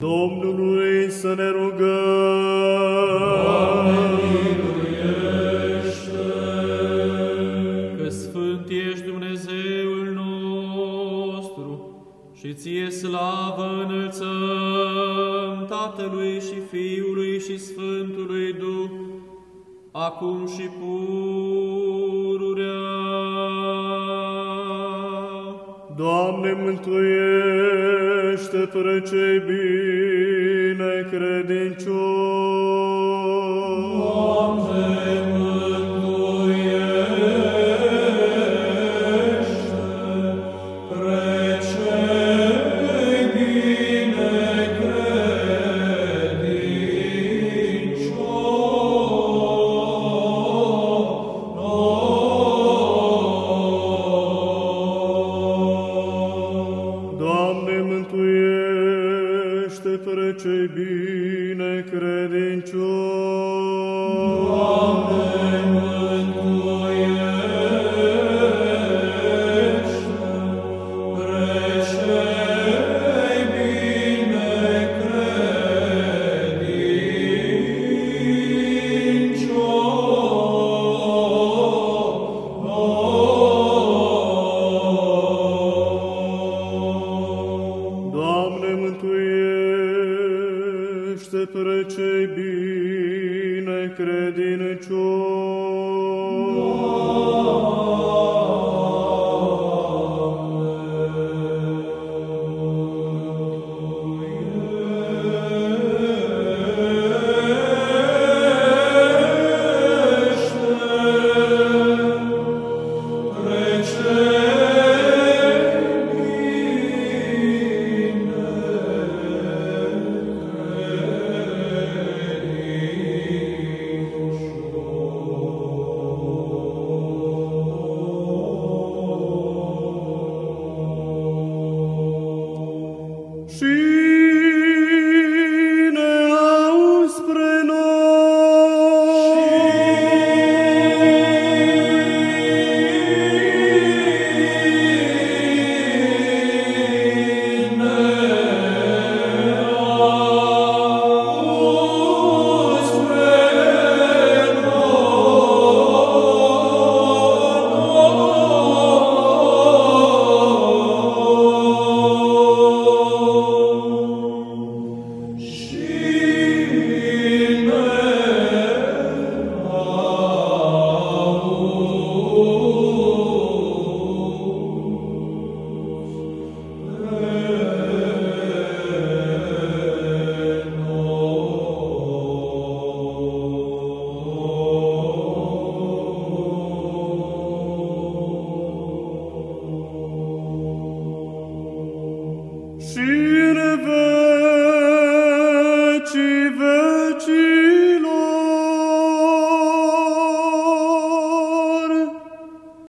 Domnului să ne rugăm. Doamne, miluiește! Că sfânt ești Dumnezeul nostru și ție slavă înălțăm Tatălui și Fiului și Sfântului Duh, acum și pururea. Doamne, mântuiește fără cei bine credincioși. Doamne, mântuiește pre cei binecredincioși. Doamne, mântuiește fără cei bine credincioși. Doamne, mântuiește pre cei binecredincioși. Doamne, mântuiește fără cei bine credincioși. Și ne auzi spre și în vecii vecii.